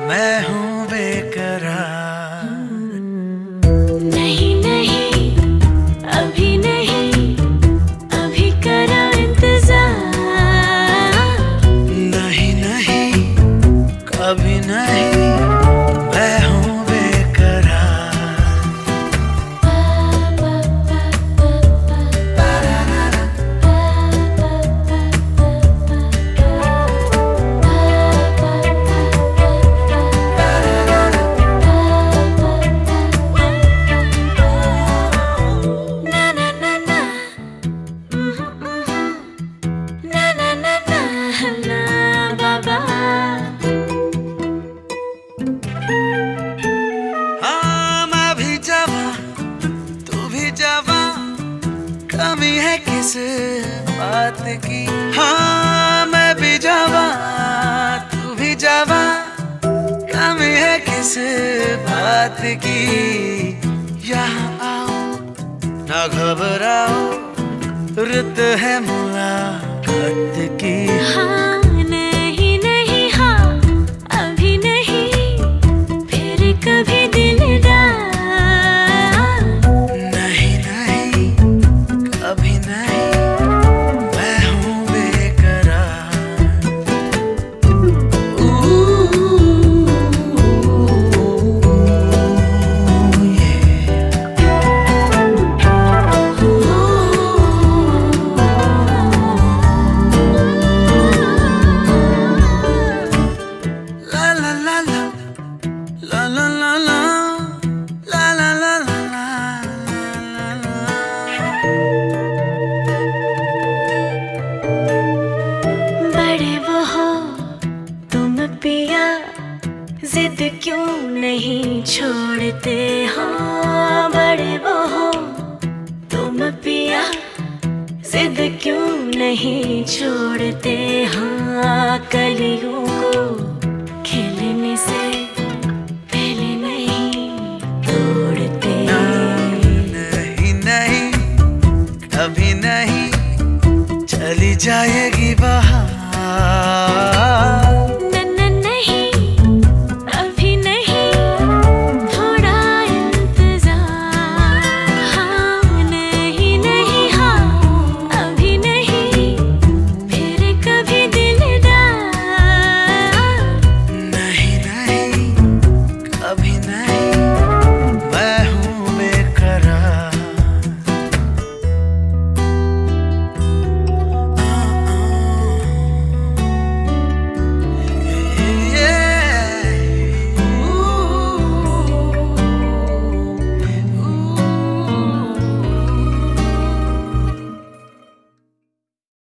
मैं हूँ बेकरार। नहीं नहीं अभी नहीं, अभी करो इंतजार। नहीं नहीं कभी नहीं, मैं हूँ बेकरार। हाँ मैं भी जवां, तू भी जवां, कमी है किस बात की। हाँ मैं भी जवां, तू भी जवां, कमी है किस बात की। यहाँ आओ ना घबराओ, रुत है मुलाकात की। हाँ नहीं नहीं हाँ अभी नहीं, फिर कभी दिलदार। नहीं नहीं कभी नहीं, मैं हूँ बेकरार। La la la la la la la la la la la la la। बड़े वो हो तुम पिया, जिद क्यों नहीं छोड़ते हो। बड़े वो हो तुम पिया, जिद क्यों नहीं छोड़ते। हाँ कलियों को